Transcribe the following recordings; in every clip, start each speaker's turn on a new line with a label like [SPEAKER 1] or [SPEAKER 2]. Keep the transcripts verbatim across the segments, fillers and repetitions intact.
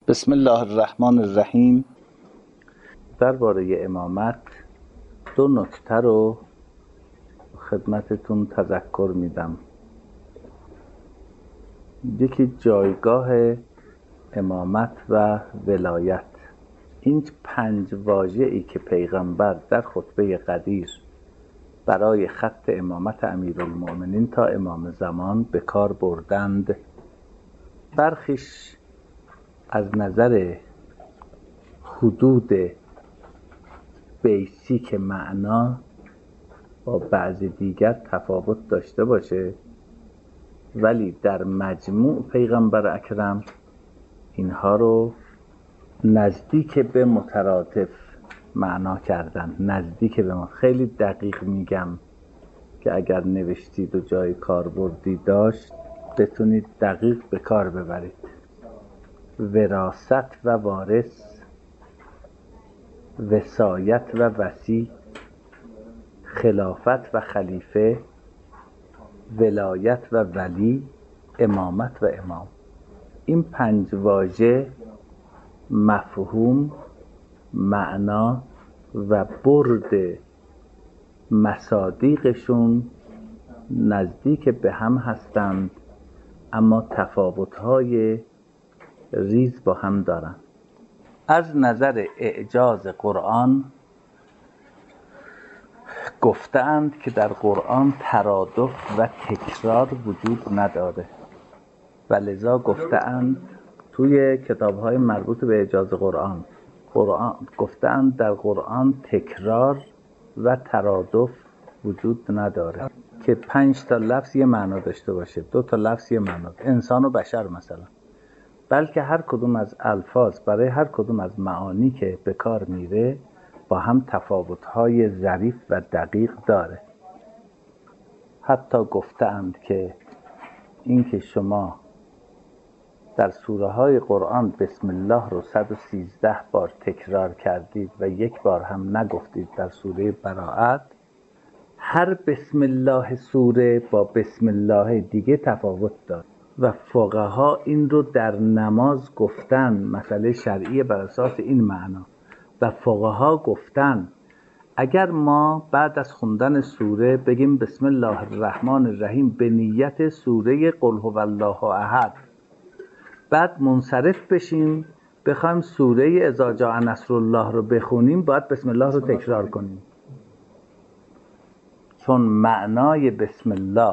[SPEAKER 1] بسم الله الرحمن الرحیم. درباره امامت دو نکته رو خدمتتون تذکر میدم. یکی جایگاه امامت و ولایت. این پنج واژه‌ای که پیغمبر در خطبه قدیر برای خط امامت امیرالمؤمنین تا امام زمان به کار بردند، برخیش از نظر حدود بیسیک معنا با بعضی دیگر تفاوت داشته باشه، ولی در مجموع پیغمبر اکرم اینها رو نزدیک به مترادف معنا کردن. نزدیک به ما. خیلی دقیق میگم که اگر نوشتید و جای کاربردی داشت بتونید دقیق به کار ببرید. وراثت و وارث، وصایت و وصی، خلافت و خلیفه، ولایت و ولی، امامت و امام. این پنج واژه مفهوم، معنا و برد مصادیقشون نزدیک به هم هستند، اما تفاوت‌های ریز با هم دارن. از نظر اعجاز قرآن گفتند که در قرآن ترادف و تکرار وجود نداره و لذا گفتند توی کتاب‌های مربوط به اعجاز قرآن قرآن گفتند در قرآن تکرار و ترادف وجود نداره که پنج تا لفظ یه معنا داشته باشه، دو تا لفظ یه معنا، انسان و بشر مثلا، بلکه هر کدوم از الفاظ برای هر کدوم از معانی که به کار میره با هم تفاوت‌های ظریف و دقیق داره. حتی گفتند که این که شما در سوره های قرآن بسم الله رو صد و سیزده بار تکرار کردید و یک بار هم نگفتید در سوره براءت، هر بسم الله سوره با بسم الله دیگه تفاوت داره و فقها این رو در نماز گفتن، مسئله شرعی بر اساس این معنا. و فقها گفتن اگر ما بعد از خوندن سوره بگیم بسم الله الرحمن الرحیم به نیت سوره قل هو الله احد، بعد منصرف بشیم بخوایم سوره اذا جاء نصر الله رو بخونیم، باید بسم الله رو تکرار کنیم، چون معنای بسم الله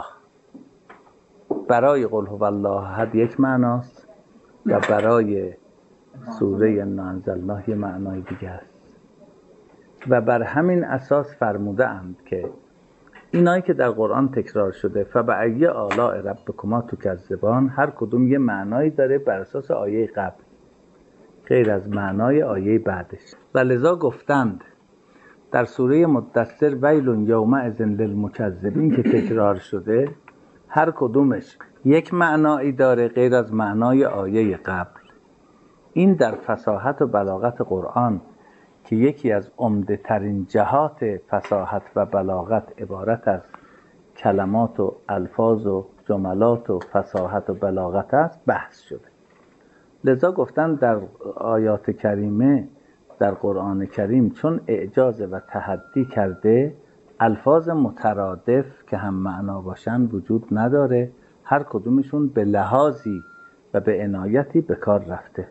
[SPEAKER 1] برای قل هو الله احد یک معناست و برای سوره انا انزلناه یه معنای دیگه است. و بر همین اساس فرموده اند که اینایی که در قرآن تکرار شده فبأی آلاء ربکما تکذبان، هر کدوم یه معنایی داره بر اساس آیه قبل غیر از معنای آیه بعدش. و لذا گفتند در سوره مدثر ویل یومئذ للمکذبین که تکرار شده هر کدومش یک معنایی داره غیر از معنای آیه قبل. این در فصاحت و بلاغت قرآن که یکی از عمده ترین جهات فصاحت و بلاغت عبارت از کلمات و الفاظ و جملات و فصاحت و بلاغت است بحث شده. لذا گفتن در آیات کریمه در قرآن کریم چون اعجاز و تحدی کرده، الفاظ مترادف که هم معنا باشن وجود نداره، هر کدومشون به لحاظی و به عنایتی به کار رفته.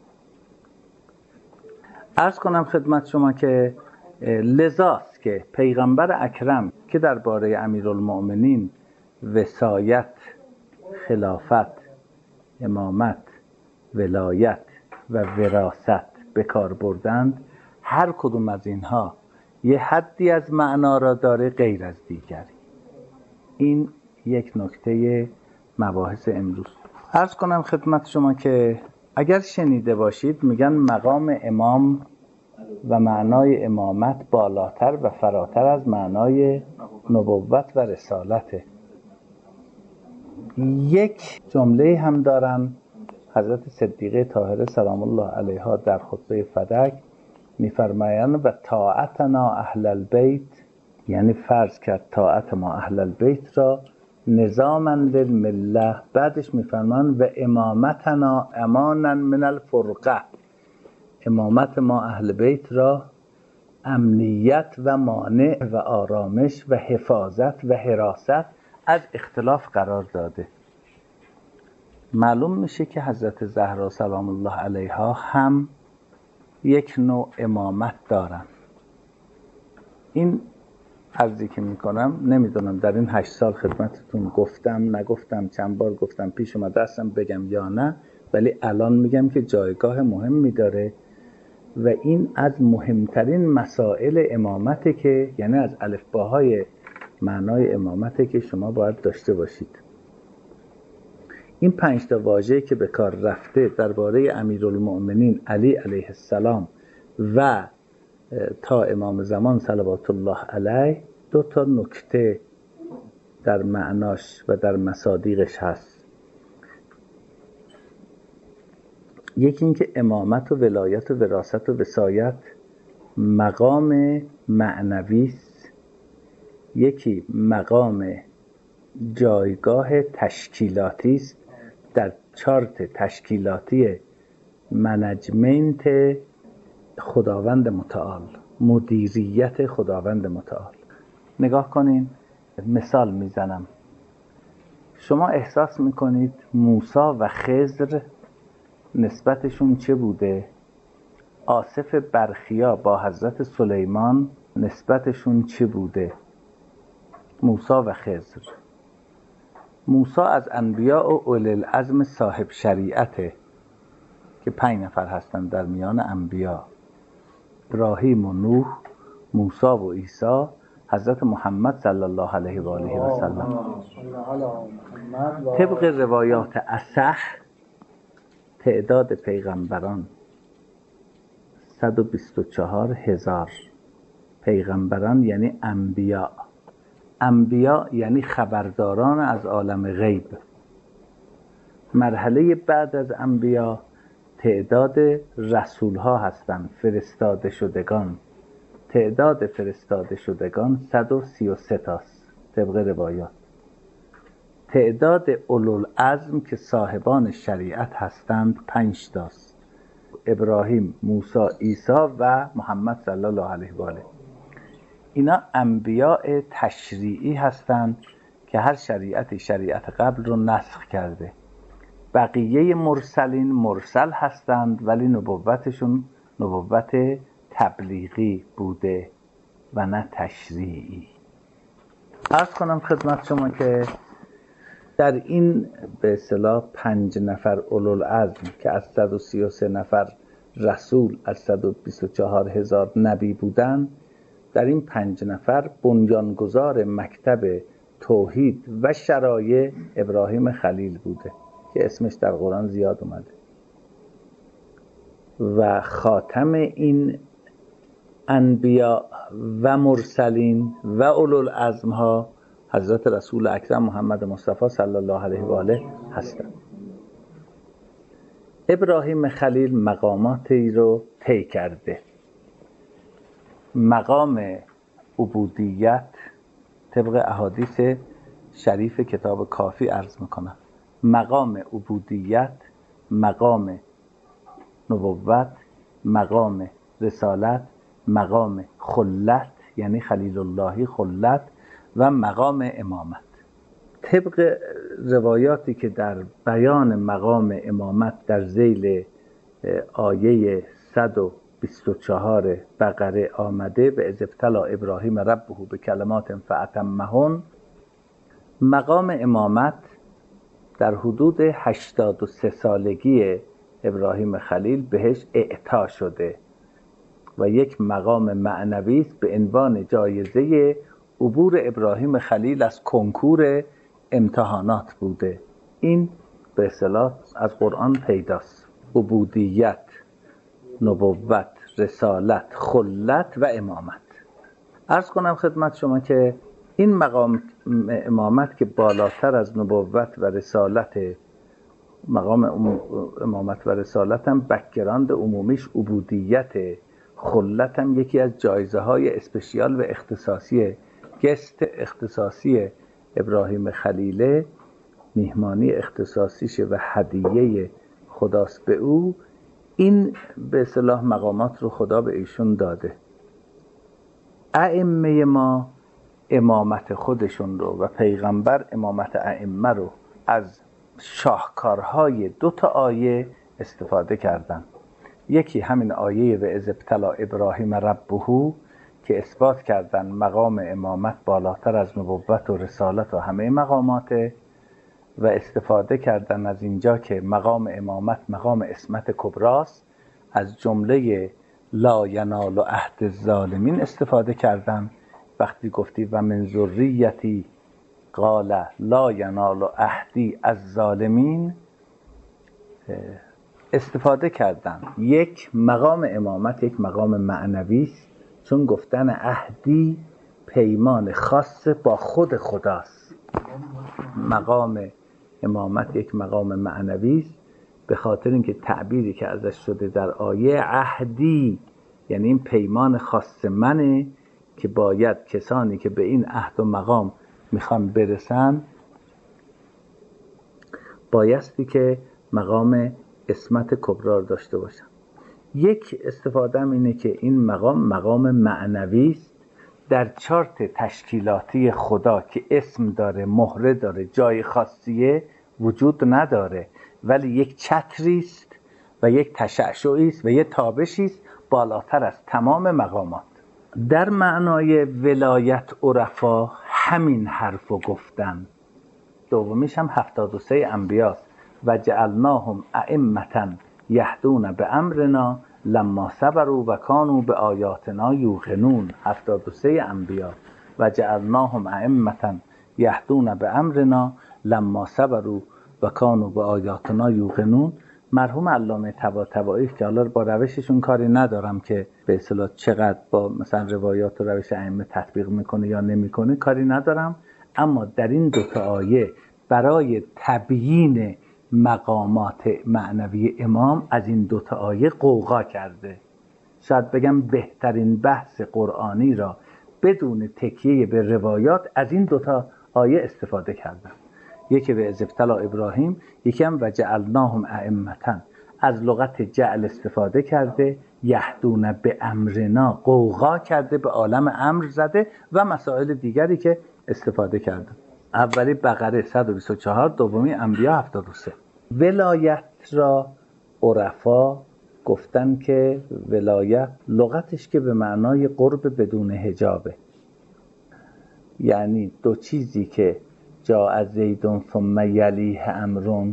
[SPEAKER 1] عرض کنم خدمت شما که لذاست که پیغمبر اکرم که درباره امیرالمؤمنین وصایت، خلافت، امامت، ولایت و وراثت به کار بردند، هر کدوم از اینها یه حدی از معنا را داره غیر از دیگری. این یک نکته مباحث امروز. عرض کنم خدمت شما که اگر شنیده باشید میگن مقام امام و معنای امامت بالاتر و فراتر از معنای نبوت و رسالته. یک جمله هم دارن حضرت صدیقه طاهره سلام الله علیها در خطبه فدک میفرمایند و طاعتنا اهل البیت، یعنی فرض کرد طاعت ما اهل البیت را نظاما للمله، بعدش میفرمان و امامتنا امانا من الفرقه، امامت ما اهل بیت را امنیت و مانع و آرامش و حفاظت و حراست از اختلاف قرار داده. معلوم میشه که حضرت زهرا سلام الله علیها هم یک نوع امامت دارن. این عرضی که میکنم نمیدونم در این هشت سال خدمتتون گفتم نگفتم، چند بار گفتم، پیش اومده هستم بگم یا نه، ولی الان میگم که جایگاه مهمی داره و این از مهمترین مسائل امامته که یعنی از الفباهای معنای امامته که شما باید داشته باشید. این پنج تا واژه که به کار رفته درباره امیرالمؤمنین علی علیه السلام و تا امام زمان صلوات الله علیه دو تا نکته در معناش و در مصادیقش هست. یکی این که امامت و ولایت و وراثت و وصایت مقام معنوی است، یکی مقام جایگاه تشکیلاتی است در چارت تشکیلاتی منجمنت خداوند متعال، مدیریت خداوند متعال. نگاه کنین، مثال میزنم. شما احساس میکنید موسی و خضر نسبتشون چه بوده؟ آصف برخیا با حضرت سلیمان نسبتشون چه بوده؟ موسی و خضر. موسی از انبیاء و اولی العزم صاحب شریعته که پنج نفر هستن در میان انبیا: ابراهیم و نوح، موسی و عیسی، حضرت محمد صلی الله علیه و آله و سلم. طبق روایات اصح تعداد پیغمبران صد و بیست و چهار هزار. پیغمبران یعنی انبیا، انبیا یعنی خبرداران از عالم غیب. مرحله بعد از انبیا تعداد رسول ها هستند، فرستاده شدگان. تعداد فرستاده شدگان صد و سی و سه تاست طبق روایات. تعداد اولوالعزم که صاحبان شریعت هستند پنج تاست: ابراهیم، موسی، عیسی و محمد صلی الله علیه و آله. اینا انبیاء تشریعی هستند که هر شریعتی شریعت قبل رو نسخ کرده. بقیه مرسلین مرسل هستند ولی نبوتشون نبوت تبلیغی بوده و نه تشریعی. عرض کنم خدمت شما که در این به اصطلاح پنج نفر اولوالعزم که از صد و سی و سه نفر رسول از صد و بیست و چهار هزار نبی بودن، در این پنج نفر بنیانگذار مکتب توحید و شرایع ابراهیم خلیل بوده که اسمش در قرآن زیاد اومده و خاتم این انبیا و مرسلین و اولوالعزم ها حضرت رسول اکرم محمد مصطفی صلی الله علیه و آله هستند. ابراهیم خلیل مقاماتی رو طی کرده. مقام عبودیت طبق احادیث شریف کتاب کافی عرض میکنم. مقام عبودیت، مقام نبوت، مقام رسالت، مقام خلت یعنی خلیل اللهی خلت و مقام امامت. طبق روایاتی که در بیان مقام امامت در ذیل آیه صد و بیست و چهار بقره آمده: و اذ ابتلی ابراهیم ربه بکلمات فاتمهن. مقام امامت در حدود هشتاد و سه سالگی ابراهیم خلیل بهش اعطا شده و یک مقام معنوی است به عنوان جایزه عبور ابراهیم خلیل از کنکور امتحانات بوده. این به اصطلاح از قرآن پیداست: عبودیت، نبوت، رسالت، خلت و امامت. عرض کنم خدمت شما که این مقام امامت که بالاتر از نبوت و رسالت، مقام امامت و رسالت هم بک‌گراند عمومیش عبودیت، خلت هم یکی از جایزه های اسپشیال و اختصاصی گست اختصاصی ابراهیم خلیله میهمانی اختصاصیشه و هدیه خداست به او، این به اصطلاح مقامات رو خدا به ایشون داده. ائمه ما امامت خودشون رو و پیغمبر امامت ائمه رو از شاهکارهای دو تا آیه استفاده کردن. یکی همین آیه و اذ ابتلی ابراهیم ربه که اثبات کردن مقام امامت بالاتر از نبوت و رسالت و همه مقاماته، و استفاده کردن از اینجا که مقام امامت مقام عصمت کبراست، از جمله لا ینال عهد الظالمین استفاده کردن. وقتی گفتی و من ذریتی قال لا ینال عهدی الظالمین، استفاده کردن یک مقام امامت یک مقام معنوی است، چون گفتن عهدی پیمان خاص با خود خداست. مقام امامت یک مقام معنوی است به خاطر اینکه تعبیری که ازش شده در آیه عهدی، یعنی این پیمان خاص منه که باید کسانی که به این عهد و مقام میخوان برسن بایستی که مقام عصمت کبرا داشته باشن. یک استفاده هم اینه که این مقام مقام معنوی است، در چارت تشکیلاتی خدا که اسم داره، مهره داره، جای خاصیه وجود نداره، ولی یک چتری است و یک تشعشعی است و یک تابشی است بالاتر از تمام مقامات. در معنای ولایت عرفا همین حرفو گفتن. دومیش هم هفتاد و سه انبیاست. و جعلناهم ائمة یهدون بامرنا لما صبروا و کانوا بآیاتنا یوقنون. هفتاد و سه انبیا. و جعلناهم ائمة یهدون بامرنا لما صبروا و کانوا بآیاتنا یوقنون. مرحوم علامه طباطبایی که حالا با روششون کاری ندارم که به اصطلاح چقدر با مثلا روایات و روش ائمه تطبیق میکنه یا نمیکنه کاری ندارم، اما در این دو تا آیه برای تبیین مقامات معنوی امام از این دو تا آیه قوقا کرده. شاید بگم بهترین بحث قرآنی را بدون تکیه به روایات از این دو تا آیه استفاده کردن. یکی به اذ ابتلی ابراهیم، یکی هم و جعلناهم ائمة. از لغت جعل استفاده کرده، یهدون به امرنا قوقا کرده، به عالم امر زده و مسائل دیگری که استفاده کرده. اولی بقره صد و بیست و چهار، دومی انبیا هفتاد و سه. ولایت را عرفا گفتن که ولایت لغتش که به معنای قرب بدون حجابه، یعنی دو چیزی که جاء زیدون ثم یلیه امرون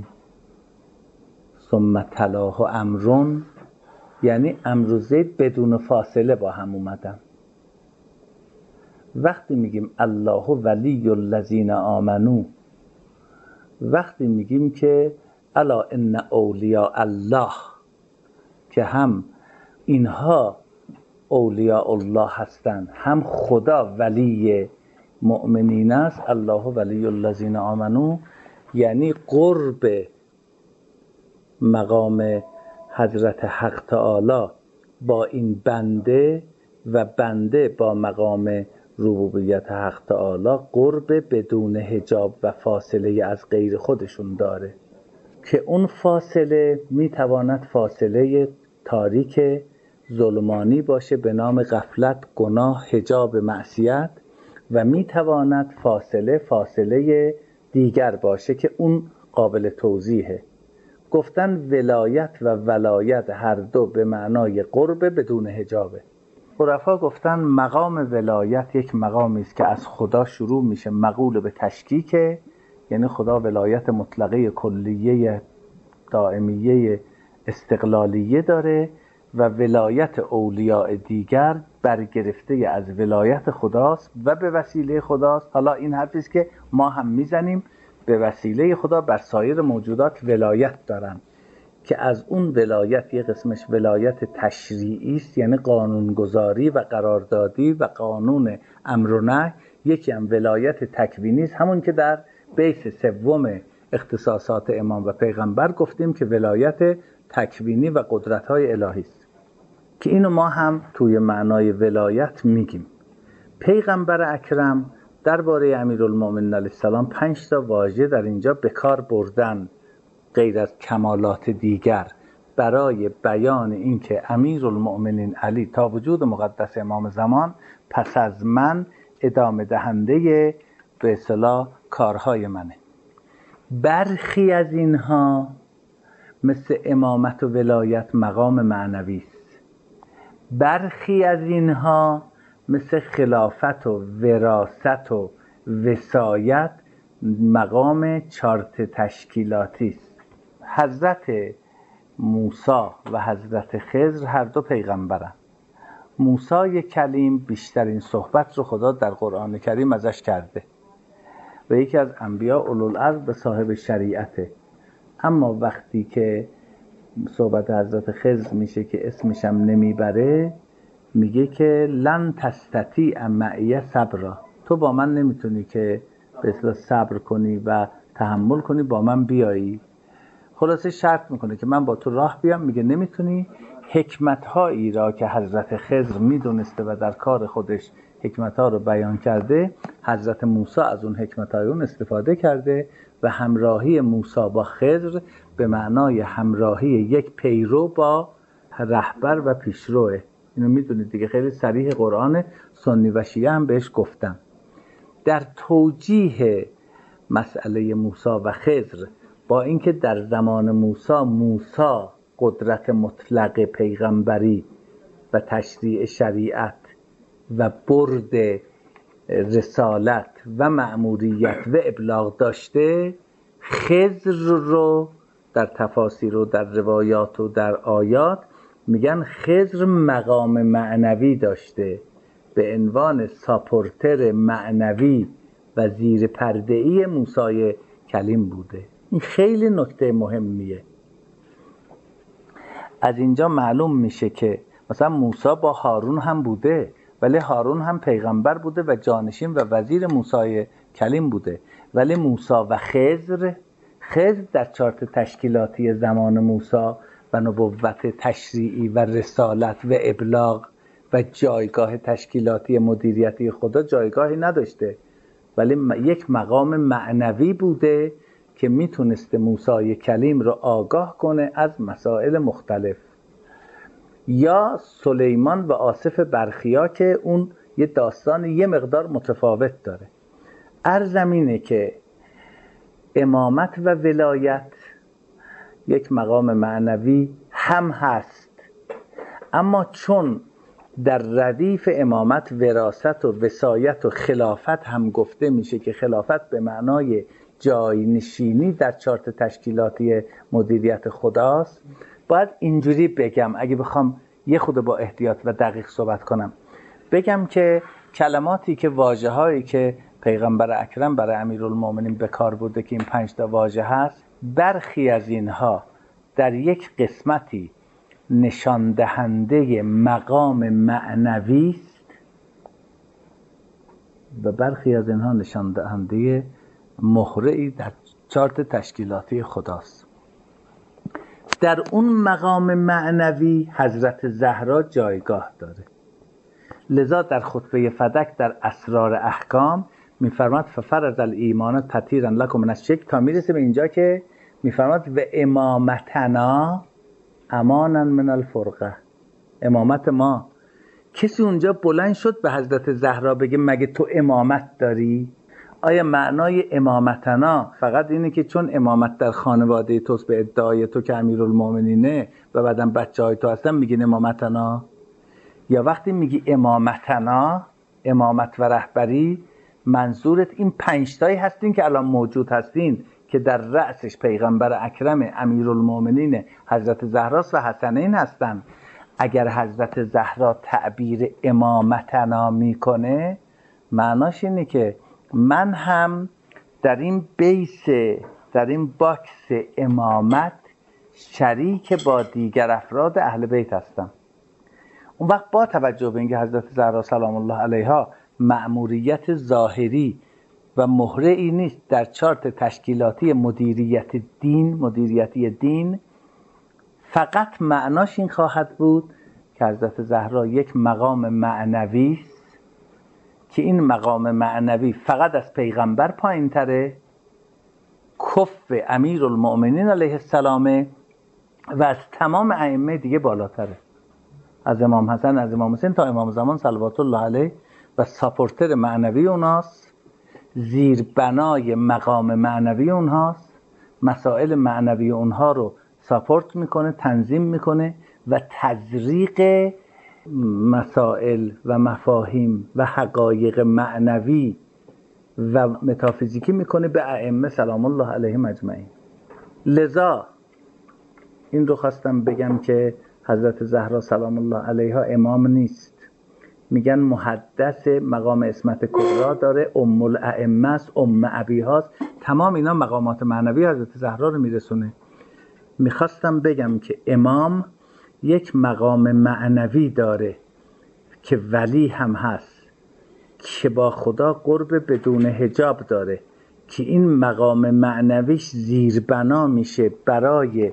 [SPEAKER 1] ثم تلاه امرون، یعنی امر و زید بدون فاصله با هم اومدن. وقتی میگیم الله ولی الذین آمنو، وقتی میگیم که الا ان اولیاء الله، که هم اینها اولیاء الله هستند هم خدا ولی مؤمنین است. الله ولی الذین آمنو یعنی قرب مقام حضرت حق تعالی با این بنده و بنده با مقام ربوبیت حق تعالی قرب بدون حجاب و فاصله از غیر خودشون داره، که اون فاصله میتواند فاصله تاریک ظلمانی باشه به نام غفلت، گناه، حجاب، معصیت، و میتواند فاصله فاصله دیگر باشه که اون قابل توضیحه. گفتن ولایت و ولایت هر دو به معنای قرب بدون حجابه. عرفا گفتن مقام ولایت یک مقامی است که از خدا شروع میشه، مقول به تشکیکه، یعنی خدا ولایت مطلقه کلیه دائمیه استقلالیه داره و ولایت اولیاء دیگر برگرفته از ولایت خداست و به وسیله خداست. حالا این حرفی است که ما هم میزنیم، به وسیله خدا بر سایر موجودات ولایت دارن، که از اون ولایت یه قسمش ولایت تشریعی است، یعنی قانونگذاری و قراردادی و قانون امر و نهی. یکی هم ولایت تکوینی است، همون که در بیس سوم اختصاصات امام و پیغمبر گفتیم که ولایت تکوینی و قدرت‌های الهی است، که اینو ما هم توی معنای ولایت میگیم. پیغمبر اکرم درباره امیرالمومنین علیه السلام پنج تا واژه در اینجا به کار بردن غیر از کمالات دیگر برای بیان اینکه امیرالمومنین علی تا وجود مقدس امام زمان پس از من ادامه دهنده به اصطلاح کارهای منه. برخی از اینها مثل امامت و ولایت مقام معنوی است. برخی از اینها مثل خلافت و وراثت و وصایت مقام چارت تشکیلاتی است. حضرت موسی و حضرت خضر هر دو پیغمبرن. موسی کلیم بیشترین صحبت رو خدا در قرآن کریم ازش کرده و یکی از انبیاء اولوالعزم به صاحب شریعته. اما وقتی که صحبت حضرت خضر میشه که اسمش هم نمیبره، میگه که لن تستطیع معی صبرا، تو با من نمیتونی که به اصطلاح صبر کنی و تحمل کنی با من بیایی. خلاصه شرط میکنه که من با تو راه بیام، میگه نمیتونی. حکمت‌هایی را که حضرت خضر میدونسته و در کار خودش حکمت‌ها رو بیان کرده، حضرت موسی از اون حکمت‌های اون استفاده کرده و همراهی موسی با خضر به معنای همراهی یک پیرو با رهبر و پیشروه. اینو میدونید دیگه، خیلی صریح قرآن. سنی و شیعه هم بهش گفتن. در توجیه مسئله موسی و خضر با اینکه در زمان موسی موسی قدرت مطلق پیغمبری و تشریع شریعت و برد رسالت و مأموریت و ابلاغ داشته، خضر رو در تفاسیر و در روایات و در آیات میگن خضر مقام معنوی داشته، به عنوان ساپورتر معنوی و زیر پرده‌ای موسی کلیم بوده. این خیلی نکته مهمیه. از اینجا معلوم میشه که مثلا موسی با هارون هم بوده، ولی هارون هم پیغمبر بوده و جانشین و وزیر موسی کلیم بوده. ولی موسی و خضر، خضر در چارت تشکیلاتی زمان موسی و نبوت تشریعی و رسالت و ابلاغ و جایگاه تشکیلاتی مدیریتی خدا جایگاهی نداشته، ولی یک مقام معنوی بوده که میتونسته موسی کلیم رو آگاه کنه از مسائل مختلف. یا سلیمان و آصف برخیا که اون یه داستان یه مقدار متفاوت داره. عرضم اینه که امامت و ولایت یک مقام معنوی هم هست، اما چون در ردیف امامت وراثت و وصایت و خلافت هم گفته میشه که خلافت به معنای جای نشینی در چارت تشکیلاتی مدیریت خداست، باید اینجوری بگم اگه بخوام یه خود با احتیاط و دقیق صحبت کنم، بگم که کلماتی که واژه هایی که پیغمبر اکرم برای امیرالمومنین به کار برده که این پنج تا واژه هست، برخی از اینها در یک قسمتی نشان دهنده مقام معنوی است و برخی از اینها نشان دهنده مهره‌ای در چارت تشکیلاتی خداست. در اون مقام معنوی حضرت زهرا جایگاه داره. لذا در خطبه فدک در اسرار احکام میفرماد ففرض الایمان تطهیرا لکم من الشرک، تا میرسه به اینجا که میفرماد و امامتنا امانا من الفرقه. امامت ما، کسی اونجا بلند شد به حضرت زهرا بگه مگه تو امامت داری؟ آیا معنای امامتنا فقط اینه که چون امامت در خانواده توست به ادعای تو که امیرالمومنینه و بعدم بچه های تو هستن میگین امامتنا؟ یا وقتی میگی امامتنا، امامت و رهبری، منظورت این پنجتایی هستین که الان موجود هستین که در رأسش پیغمبر اکرم امیرالمومنین حضرت زهراست و حسنین هستن. اگر حضرت زهرا تعبیر امامتنا میکنه، معناش اینه که من هم در این بیس، در این باکس امامت شریک با دیگر افراد اهل بیت هستم. اون وقت با توجه به اینکه حضرت زهرا سلام الله علیها مأموریت ظاهری و مهره‌ای نیست در چارت تشکیلاتی مدیریت دین، مدیریتی دین، فقط معناش این خواهد بود که حضرت زهرا یک مقام معنوی است که این مقام معنوی فقط از پیغمبر پایین تره، کف امیرالمؤمنین علیه السلام و از تمام ائمه دیگه بالاتره، از امام حسن از امام حسین تا امام زمان صلوات الله علیه و ساپورتر معنوی اوناست، زیربنای مقام معنوی اونهاست، مسائل معنوی اونها رو ساپورت میکنه، تنظیم میکنه و تزریق مسائل و مفاهیم و حقایق معنوی و متافیزیکی میکنه به ائمه سلام الله علیهم اجمعین. لذا این رو خواستم بگم که حضرت زهرا سلام الله علیها امام نیست، میگن محدث، مقام عصمت کبرا داره، ام الائمه است، ام ابیهاست، تمام اینا مقامات معنوی حضرت زهرا رو میرسونه. میخواستم بگم که امام یک مقام معنوی داره که ولی هم هست، که با خدا قرب بدون حجاب داره، که این مقام معنویش زیربنا میشه برای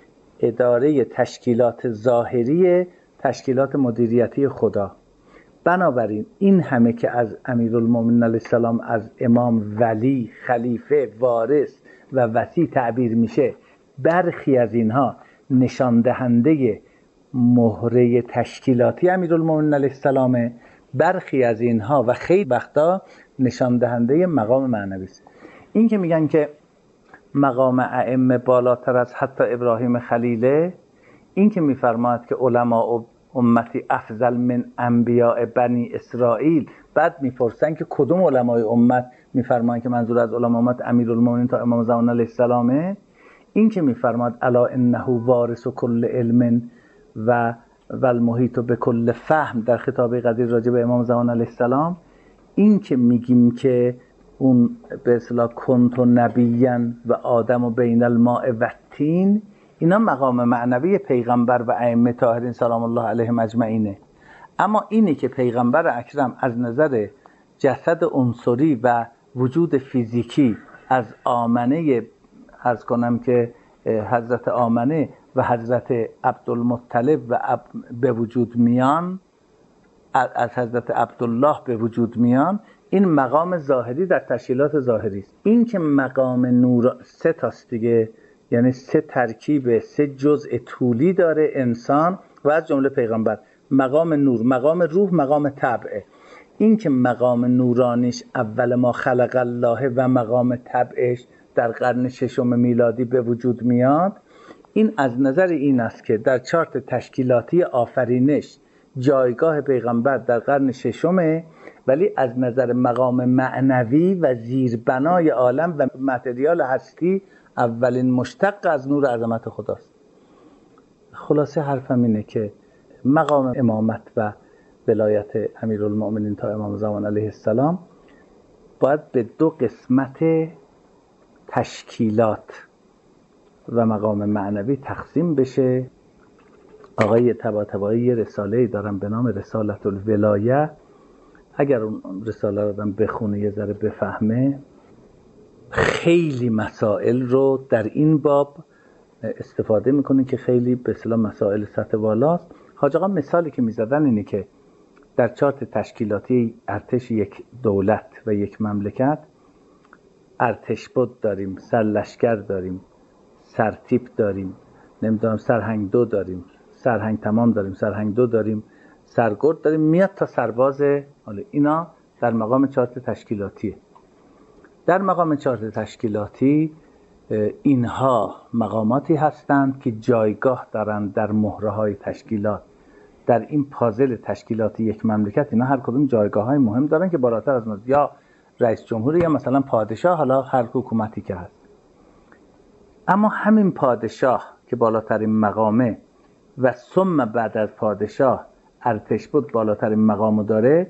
[SPEAKER 1] اداره تشکیلات ظاهری تشکیلات مدیریتی خدا. بنابراین این همه که از امیرالمومنین علیه السلام، از امام ولی، خلیفه، وارث و وصی تعبیر میشه، برخی از اینها نشان دهنده مهره تشکیلاتی امیرالمومنین علیه السلام، برخی از اینها و خیلی وقتا نشان دهنده مقام معنوی است. این که میگن که مقام ائمه بالاتر از حتی ابراهیم خلیله، این که میفرماید که علماء امتی افضل من انبیاء بنی اسرائیل، بعد میپرسن که کدوم علمای امت، میفرماید که منظور از علماء امت امیرالمومنین تا امام زمان علیه السلامه. این که میفرماید الا انه وارث کل علم و والمحیط بكل فهم در خطاب قدیر راجع به امام زمان علیه السلام، این که میگیم که اون به اصطلاح کنت نبیا و آدم و بین الماء و الطین، اینا مقام معنوی پیغمبر و ائمه طاهرین سلام الله علیهم اجمعینه. اما اینی که پیغمبر اکرم از نظر جسد عنصری و وجود فیزیکی از آمنه، عرض کنم که حضرت آمنه و حضرت عبدالمطلب و عب به وجود میان، از حضرت عبدالله به وجود میان، این مقام ظاهری در تشکیلات ظاهری است. این که مقام نور سه تاست دیگه، یعنی سه ترکیب، سه جزء طولی داره انسان و از جمله پیغمبر، مقام نور، مقام روح، مقام طبع. این که مقام نورانیش اول ما خلق الله و مقام طبعش در قرن ششم میلادی به وجود میاد، این از نظر این است که در چارت تشکیلاتی آفرینش جایگاه پیغمبر در قرن ششمه، ولی از نظر مقام معنوی و زیربنای عالم و متریال هستی اولین مشتق از نور عظمت خداست. خلاصه حرفم اینه که مقام امامت و ولایت امیرالمؤمنین تا امام زمان علیه السلام باید به دو قسمت تشکیلات و مقام معنوی تقسیم بشه. آقای طباطبایی یه رساله‌ای دارن به نام رسالت الولایه، اگر اون رساله رو آدم بخونه یه ذره بفهمه، خیلی مسائل رو در این باب استفاده میکنه که خیلی به اصطلاح مسائل سطح بالاست. حاج آقا مثالی که میزدن اینه که در چارت تشکیلاتی ارتش یک دولت و یک مملکت، ارتش بود داریم، سرلشکر داریم، سرتیپ داریم، نمیدونم سرهنگ دو داریم، سرهنگ تمام داریم، سرهنگ دو داریم، سرگرد داریم، میاد تا سرباز. حالا اینا در مقام چارت تشکیلاتیه. در مقام چارت تشکیلاتی اینها مقاماتی هستند که جایگاه دارند در مهره‌های تشکیلات. در این پازل تشکیلاتی یک مملکت اینا هر کدوم جایگاه‌های مهم دارن که بالاتر از ما، یا رئیس جمهور یا مثلا پادشاه، حالا هر حکومتی که هست. اما همین پادشاه که بالاترین مقامه و ثم بعد از پادشاه ارتش بود بالاترین مقامو داره،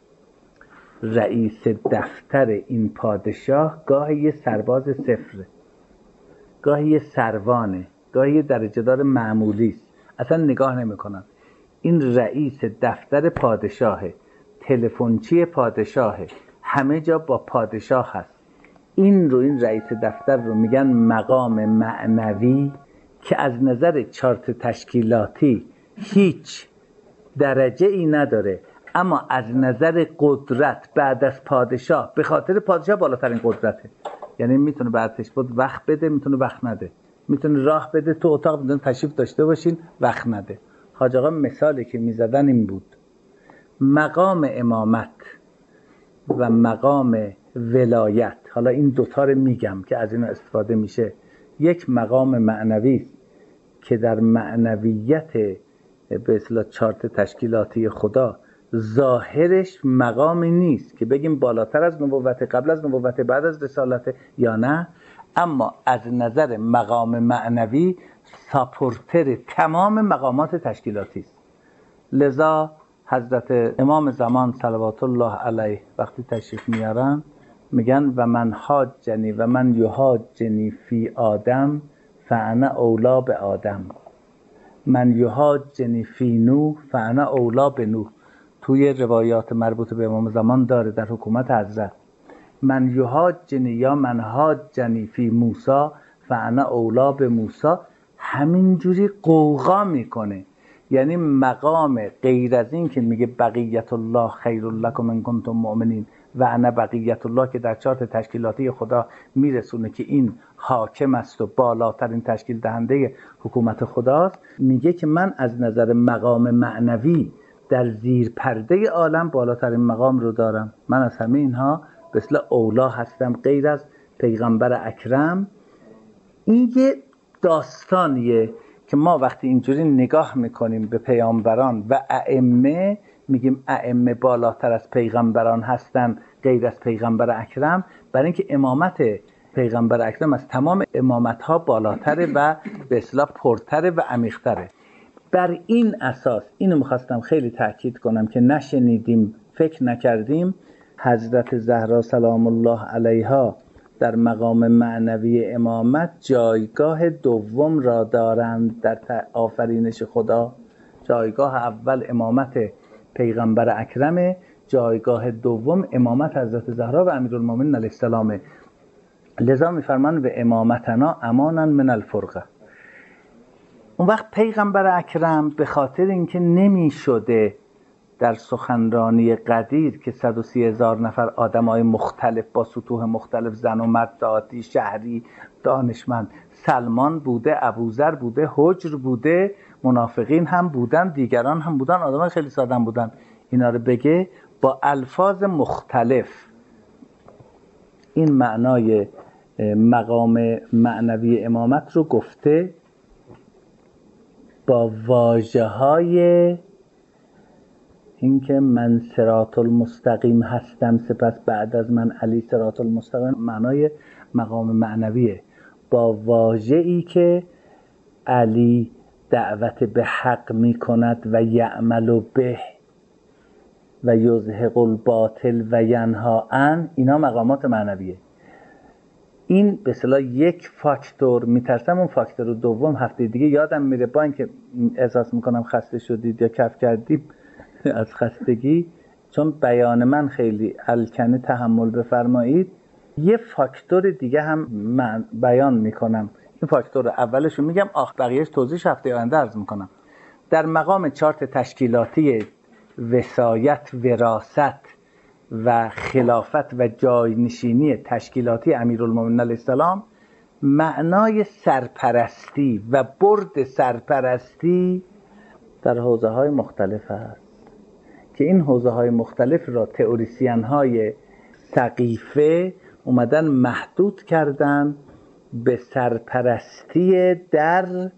[SPEAKER 1] رئیس دفتر این پادشاه گاهی یه سرباز صفره، گاهی یه سروانه، گاهی یه درجه دار معمولی است، اصلا نگاه نمی‌کنن. این رئیس دفتر پادشاهه، تلفنچی پادشاهه، همه جا با پادشاه هست. این رو، این رئیس دفتر رو میگن مقام معنوی که از نظر چارت تشکیلاتی هیچ درجه ای نداره. اما از نظر قدرت بعد از پادشاه، به خاطر پادشاه بالاترین قدرته، یعنی میتونه به ارتش بود وقت بده، میتونه وقت نده، میتونه راه بده تو اتاق بدون تشریف داشته باشین وقت نده. حاج آقا مثالی که میزدن این بود، مقام امامت و مقام ولایت، حالا این دوتا رو میگم که از اینو استفاده میشه. یک مقام معنوی است که در معنویت به اصطلاح چارت تشکیلاتی خدا ظاهرش مقامی نیست که بگیم بالاتر از نبوت، قبل از نبوت، بعد از رسالت یا نه، اما از نظر مقام معنوی ساپورتر تمام مقامات تشکیلاتی است. لذا حضرت امام زمان صلوات الله علیه وقتی تشریف میارن میگن و من حاجنی و من یحاجنی فی آدم فانا اولا به آدم، من یحاجنی فی نوح فانا اولا به نوح. توی روایات مربوط به امام زمان داره در حکومت حضرت، من یحاجنی یا من حاجنی فی موسی فانا اولا به موسی. همینجوری قوقا میکنه، یعنی مقام غیر از این که میگه بقیت الله خیر لکم ان کنتم مؤمنین و انا بقیت الله که در چارت تشکیلاتی خدا میرسونه که این حاکم است و بالاترین تشکیل دهنده حکومت خداست، میگه که من از نظر مقام معنوی در زیر پرده عالم بالاترین مقام رو دارم، من از همه اینها به اصطلاح اولا هستم غیر از پیغمبر اکرم. این یه داستانیه که ما وقتی اینجوری نگاه میکنیم به پیامبران و ائمه، میگیم ائمه بالاتر از پیغمبران هستن غیر از پیغمبر اکرم، برای اینکه امامت پیغمبر اکرم از تمام امامت ها بالاتره و به اصطلاح پرتره و عمیق‌تره. بر این اساس اینو میخواستم خیلی تاکید کنم که نشنیدیم، فکر نکردیم، حضرت زهرا سلام الله علیها در مقام معنوی امامت جایگاه دوم را دارند در آفرینش خدا. جایگاه اول امامت پیغمبر اکرم، جایگاه دوم امامت حضرت زهرا و امیرالمومنین علیه السلام. لذا میفرمان به امامتنا امانا من الفرقه. اون وقت پیغمبر اکرم به خاطر اینکه نمی شده در سخنرانی قدیر که صد و سی هزار نفر آدمای مختلف با سطوح مختلف، زن و مرد، داعی، شهری، دانشمند، سلمان بوده، ابوذر بوده، حجر بوده، منافقین هم بودن، دیگران هم بودن، آدمای خیلی ساده بودن، اینا رو بگه با الفاظ مختلف این معنای مقام معنوی امامت رو گفته، با واژه های این که من صراط المستقیم هستم سپس بعد از من علی صراط المستقیم، معنای مقام معنویه، با واژه‌ای که علی دعوت به حق می کند و یعمل به و یزهق الباطل و ینها عن، اینا مقامات معنویه. این به اصطلاح یک فاکتور. میترسم اون فاکتور دوم هفته دیگه یادم میره، با اینکه احساس میکنم خسته شدید یا کف کردید از خستگی، چون بیان من خیلی الکنه تحمل بفرمایید، یه فاکتور دیگه هم من بیان میکنم. این فاکتور اولش رو میگم، آخ بقیهش توضیحش هفته آینده عرض میکنم. در مقام چارت تشکیلاتی وصایت، وراثت و خلافت و جاینشینی تشکیلاتی امیرالمومنین علیه السلام، معنای سرپرستی و برد سرپرستی در حوزه های مختلف است که این حوزه های مختلف را تئوریسین های سقیفه اومدن محدود کردن به سرپرستی در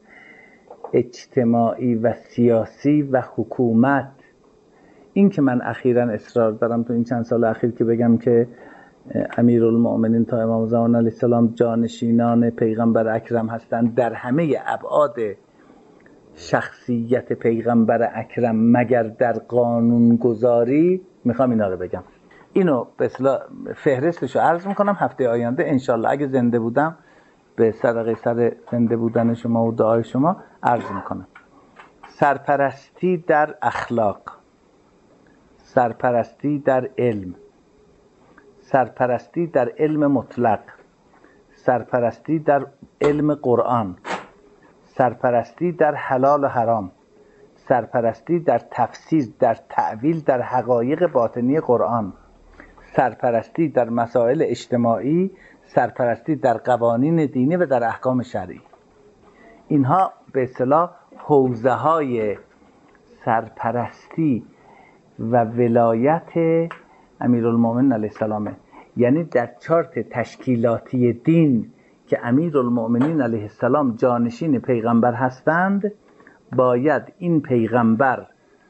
[SPEAKER 1] اجتماعی و سیاسی و حکومت. این که من اخیراً اصرار دارم تو این چند سال اخیر که بگم که امیرالمؤمنین تا امام زمان علیه السلام جانشینان پیغمبر اکرم هستند در همه ابعاد شخصیت پیغمبر اکرم مگر در قانون گذاری، میخوام اینا رو بگم. اینو به اصطلاح فهرستشو عرض میکنم هفته آینده انشالله اگه زنده بودم به صدقه سر زنده بودن شما و دعای شما عرض میکنم. سرپرستی در اخلاق، سرپرستی در علم، سرپرستی در علم مطلق، سرپرستی در علم قرآن، سرپرستی در حلال و حرام، سرپرستی در تفسیر، در تعویل، در حقایق باطنی قرآن، سرپرستی در مسائل اجتماعی، سرپرستی در قوانین دینی و در احکام شرعی. اینها به اصطلاح حوزه های سرپرستی و ولایت امیرالمومنین علیه السلام. یعنی در چارت تشکیلاتی دین که امیرالمومنین علیه السلام جانشین پیغمبر هستند، باید این پیغمبر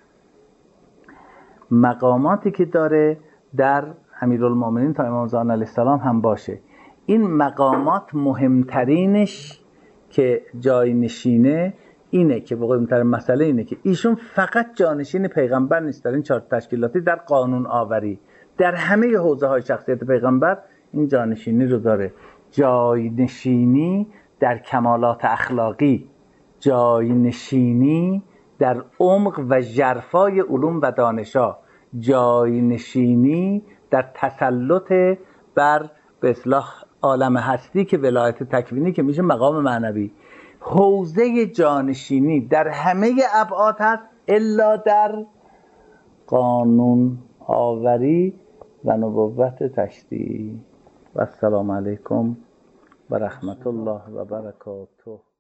[SPEAKER 1] مقاماتی که داره در امیرالمومنین تا امام زمان علیه السلام هم باشه. این مقامات مهمترینش که جای نشینه اینه که به قول مهمترین مسئله اینه که ایشون فقط جانشین پیغمبر نیست، در این چارت تشکیلاتی، در قانون آوری، در همه حوزه های شخصیت پیغمبر این جانشینی رو داره. جای نشینی در کمالات اخلاقی، جای نشینی در عمق و ژرفای علوم و دانشا، جای نشینی در تسلط بر به اصطلاح عالم هستی که ولایت تکوینی که میشه مقام معنوی. حوزه جانشینی در همه ابعاد هست الا در قانون آوری و نبوت تشریعی. و السلام علیکم و رحمت الله و برکاته.